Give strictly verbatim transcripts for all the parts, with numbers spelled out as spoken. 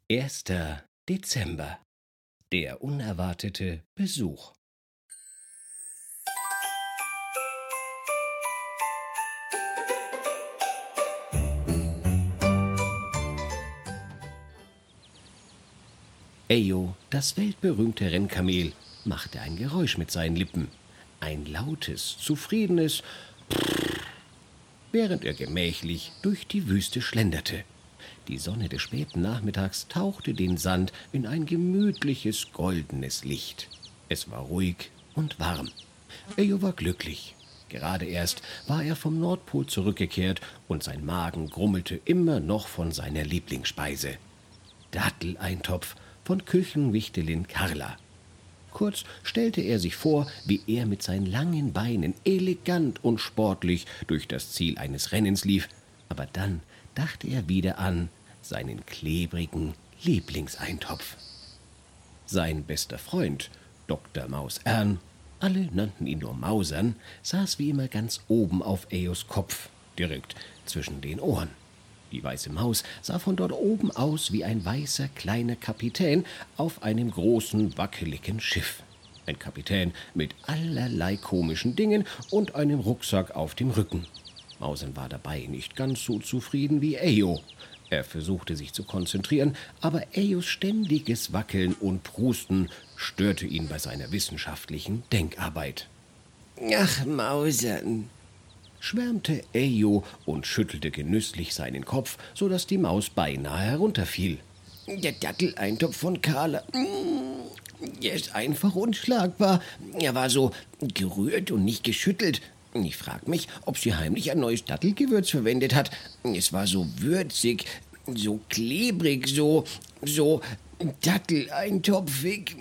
Erster Dezember. Der unerwartete Besuch. Ejo, das weltberühmte Rennkamel, machte ein Geräusch mit seinen Lippen. Ein lautes, zufriedenes Prrr, während er gemächlich durch die Wüste schlenderte. Die Sonne des späten Nachmittags tauchte den Sand in ein gemütliches, goldenes Licht. Es war ruhig und warm. Ejo war glücklich. Gerade erst war er vom Nordpol zurückgekehrt und sein Magen grummelte immer noch von seiner Lieblingsspeise: Datteleintopf von Küchenwichtelin Karla. Kurz stellte er sich vor, wie er mit seinen langen Beinen elegant und sportlich durch das Ziel eines Rennens lief, aber dann dachte er wieder an seinen klebrigen Lieblingseintopf. Sein bester Freund, Doktor Maus Ern, alle nannten ihn nur Mausern, saß wie immer ganz oben auf Ejos Kopf, direkt zwischen den Ohren. Die weiße Maus sah von dort oben aus wie ein weißer kleiner Kapitän auf einem großen, wackeligen Schiff. Ein Kapitän mit allerlei komischen Dingen und einem Rucksack auf dem Rücken. Mausern war dabei nicht ganz so zufrieden wie Ejo. Er versuchte sich zu konzentrieren, aber Ejos ständiges Wackeln und Prusten störte ihn bei seiner wissenschaftlichen Denkarbeit. »Ach, Mausern«, schwärmte Ejo und schüttelte genüsslich seinen Kopf, so dass die Maus beinahe herunterfiel. »Der Datteleintopf von Karla, der ist einfach unschlagbar. Er war so gerührt und nicht geschüttelt. Ich frag mich, ob sie heimlich ein neues Dattelgewürz verwendet hat. Es war so würzig, so klebrig, so, so Datteleintopfig.«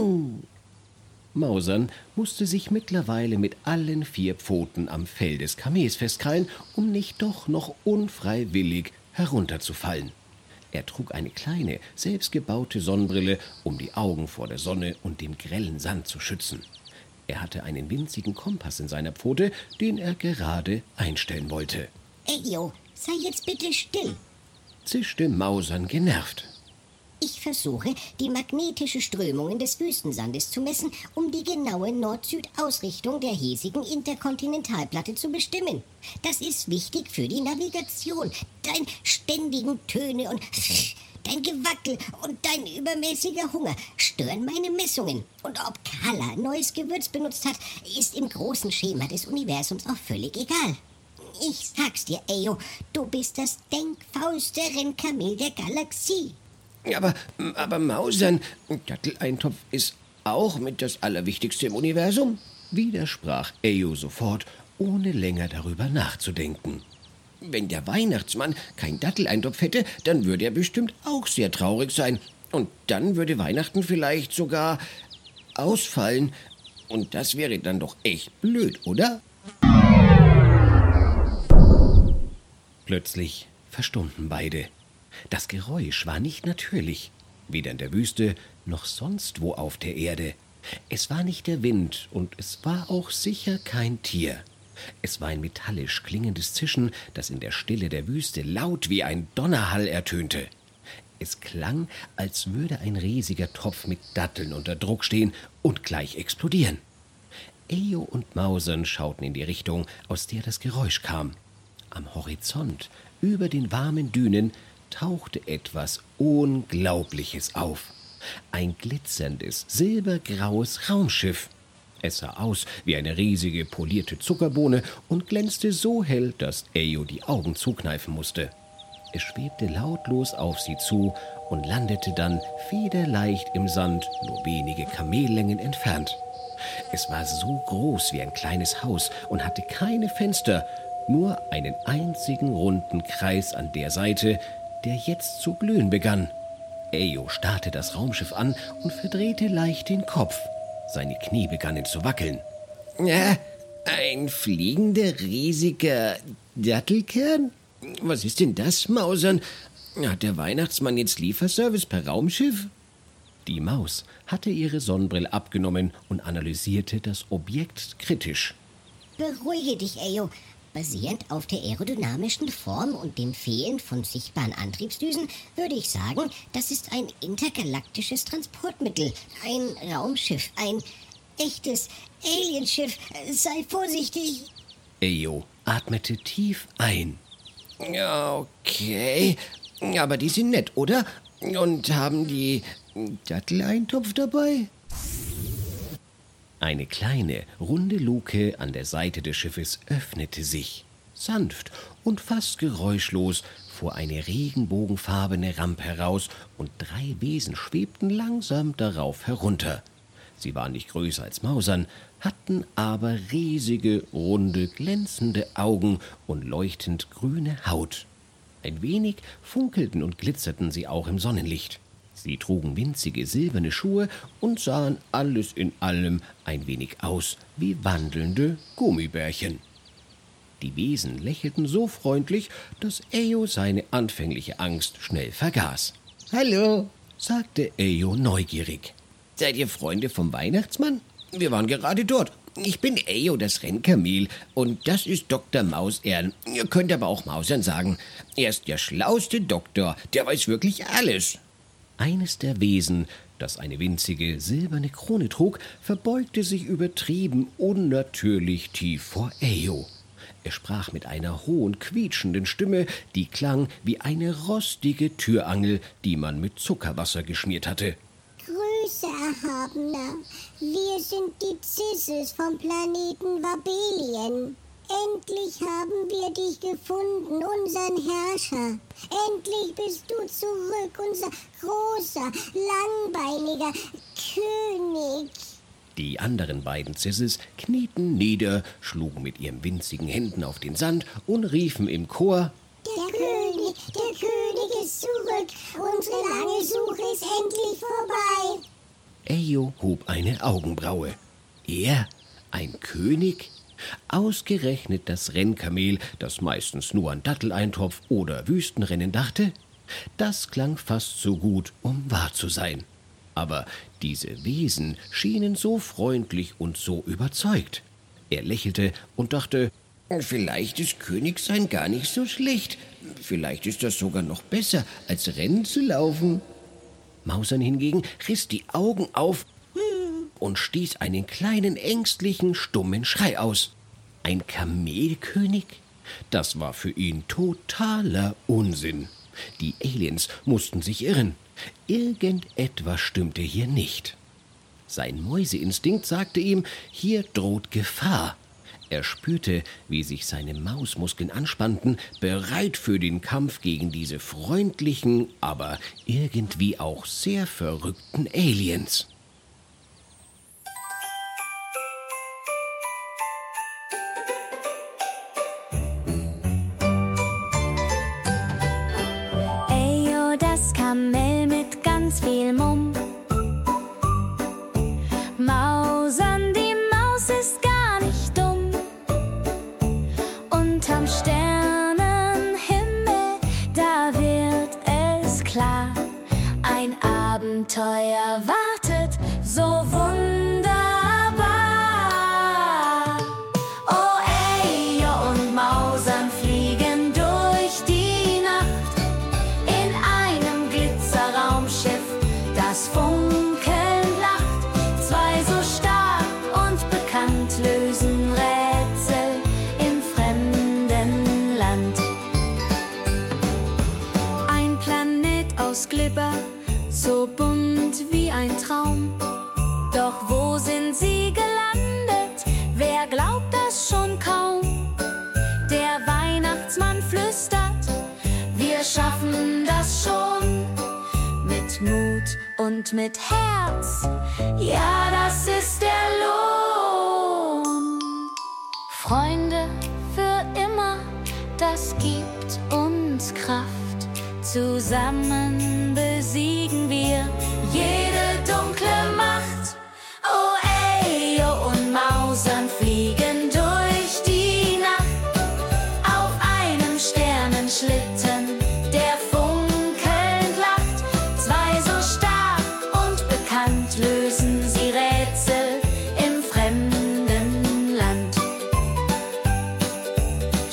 Mausern musste sich mittlerweile mit allen vier Pfoten am Fell des Kamels festkrallen, um nicht doch noch unfreiwillig herunterzufallen. Er trug eine kleine, selbstgebaute Sonnenbrille, um die Augen vor der Sonne und dem grellen Sand zu schützen. Er hatte einen winzigen Kompass in seiner Pfote, den er gerade einstellen wollte. »Ejo, sei jetzt bitte still«, zischte Mausern genervt. »Ich versuche, die magnetische Strömungen des Wüstensandes zu messen, um die genaue Nord-Süd-Ausrichtung der hiesigen Interkontinentalplatte zu bestimmen. Das ist wichtig für die Navigation. Dein ständigen Töne und dein Gewackel und dein übermäßiger Hunger stören meine Messungen. Und ob Karla neues Gewürz benutzt hat, ist im großen Schema des Universums auch völlig egal. Ich sag's dir, Ejo, du bist das denkfaulste Rennkamel der Galaxie.« Aber, aber Mausern, Datteleintopf ist auch mit das Allerwichtigste im Universum, widersprach Ejo sofort, ohne länger darüber nachzudenken. Wenn der Weihnachtsmann kein Datteleintopf hätte, dann würde er bestimmt auch sehr traurig sein. Und dann würde Weihnachten vielleicht sogar ausfallen. Und das wäre dann doch echt blöd, oder? Plötzlich verstummten beide. Das Geräusch war nicht natürlich, weder in der Wüste noch sonst wo auf der Erde. Es war nicht der Wind und es war auch sicher kein Tier. Es war ein metallisch klingendes Zischen, das in der Stille der Wüste laut wie ein Donnerhall ertönte. Es klang, als würde ein riesiger Topf mit Datteln unter Druck stehen und gleich explodieren. Ejo und Mausern schauten in die Richtung, aus der das Geräusch kam. Am Horizont, über den warmen Dünen, tauchte etwas Unglaubliches auf. Ein glitzerndes, silbergraues Raumschiff. Es sah aus wie eine riesige, polierte Zuckerbohne und glänzte so hell, dass Ejo die Augen zukneifen musste. Es schwebte lautlos auf sie zu und landete dann federleicht im Sand, nur wenige Kamellängen entfernt. Es war so groß wie ein kleines Haus und hatte keine Fenster, nur einen einzigen runden Kreis an der Seite, der jetzt zu glühen begann. Ejo starrte das Raumschiff an und verdrehte leicht den Kopf. Seine Knie begannen zu wackeln. Ja, ein fliegender, riesiger Dattelkern? Was ist denn das, Mausern? Hat der Weihnachtsmann jetzt Lieferservice per Raumschiff? Die Maus hatte ihre Sonnenbrille abgenommen und analysierte das Objekt kritisch. Beruhige dich, Ejo. Basierend auf der aerodynamischen Form und dem Fehlen von sichtbaren Antriebsdüsen würde ich sagen, das ist ein intergalaktisches Transportmittel, ein Raumschiff, ein echtes Alienschiff. Sei vorsichtig. Ejo atmete tief ein. Ja, okay. Aber die sind nett, oder? Und haben die Datteleintopf dabei? Eine kleine, runde Luke an der Seite des Schiffes öffnete sich. Sanft und fast geräuschlos fuhr eine regenbogenfarbene Rampe heraus und drei Wesen schwebten langsam darauf herunter. Sie waren nicht größer als Mausern, hatten aber riesige, runde, glänzende Augen und leuchtend grüne Haut. Ein wenig funkelten und glitzerten sie auch im Sonnenlicht. Sie trugen winzige silberne Schuhe und sahen alles in allem ein wenig aus wie wandelnde Gummibärchen. Die Wesen lächelten so freundlich, dass Ejo seine anfängliche Angst schnell vergaß. »Hallo«, sagte Ejo neugierig. »Seid ihr Freunde vom Weihnachtsmann? Wir waren gerade dort. Ich bin Ejo, das Rennkamel, und das ist Doktor Mausern. Ihr könnt aber auch Mausern sagen. Er ist der schlauste Doktor, der weiß wirklich alles.« Eines der Wesen, das eine winzige silberne Krone trug, verbeugte sich übertrieben unnatürlich tief vor Ejo. Er sprach mit einer hohen, quietschenden Stimme, die klang wie eine rostige Türangel, die man mit Zuckerwasser geschmiert hatte. »Grüße, Erhabener. Wir sind die Zisses vom Planeten Wabelien. Endlich haben wir dich gefunden, unseren Herrscher. Endlich bist du zurück, unser großer, langbeiniger König.« Die anderen beiden Zisses knieten nieder, schlugen mit ihren winzigen Händen auf den Sand und riefen im Chor: »Der König, der König ist zurück. Unsere lange Suche ist endlich vorbei.« Ejo hob eine Augenbraue. Er, ein König? Ausgerechnet das Rennkamel, das meistens nur an Datteleintopf oder Wüstenrennen dachte? Das klang fast so gut, um wahr zu sein. Aber diese Wesen schienen so freundlich und so überzeugt. Er lächelte und dachte, vielleicht ist Königsein gar nicht so schlecht. Vielleicht ist das sogar noch besser, als Rennen zu laufen. Mausern hingegen riss die Augen auf und stieß einen kleinen, ängstlichen, stummen Schrei aus. Ein Kamelkönig? Das war für ihn totaler Unsinn. Die Aliens mussten sich irren. Irgendetwas stimmte hier nicht. Sein Mäuseinstinkt sagte ihm, hier droht Gefahr. Er spürte, wie sich seine Mausmuskeln anspannten, bereit für den Kampf gegen diese freundlichen, aber irgendwie auch sehr verrückten Aliens. Ejo, das Kamel mit ganz viel Mumm. Mausern, die Maus ist gar nicht dumm. Unterm Sternenhimmel, da wird es klar. Ein Abenteuer wartet so wunderbar. Oh, Ejo und Mausern fliegen durch die Nacht in einem Glitzerraumschiff, das funkelnd lacht. Zwei so stark und bekannt lösen Rätsel im fremden Land. Ein Planet aus Glibber, so bunt wie ein Traum. Doch wo sind sie gelandet? Wer glaubt das schon kaum? Der Weihnachtsmann flüstert, wir schaffen das schon. Mit Mut und mit Herz, ja, das ist der Lohn. Freunde für immer, das gibt uns Kraft. Zusammen besiegen wir jede dunkle Macht. Oh, Ejo und Mausern fliegen durch die Nacht auf einem Sternenschlitten, der funkelnd lacht. Zwei so stark und bekannt lösen sie Rätsel im fremden Land.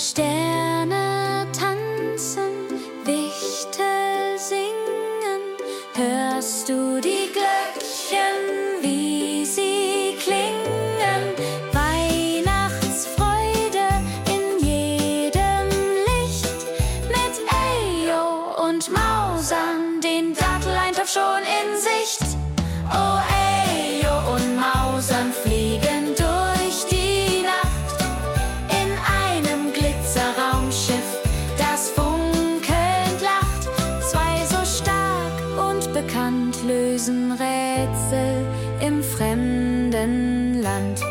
Hörst du die Glöckchen, wie sie klingen? Weihnachtsfreude in jedem Licht. Mit Ejo und Mausern, den Datteleintopf schon in Sicht. Oh, Ejo und Mausern fliegen durch die Nacht in einem Glitzerraumschiff, das funkelnd lacht. Zwei so stark und bekannt lösen Rätsel im fremden Land.